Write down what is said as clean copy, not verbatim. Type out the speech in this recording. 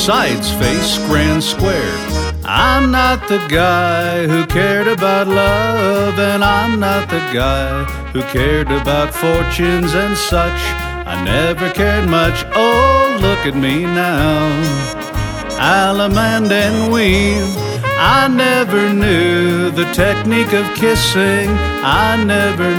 sides face grand square. I'm not the guy who cared about love, and I'm not the guy who cared about fortunes and such. I never cared much, oh, look at me now. Allemande and weave, I never knew the technique of kissing. I never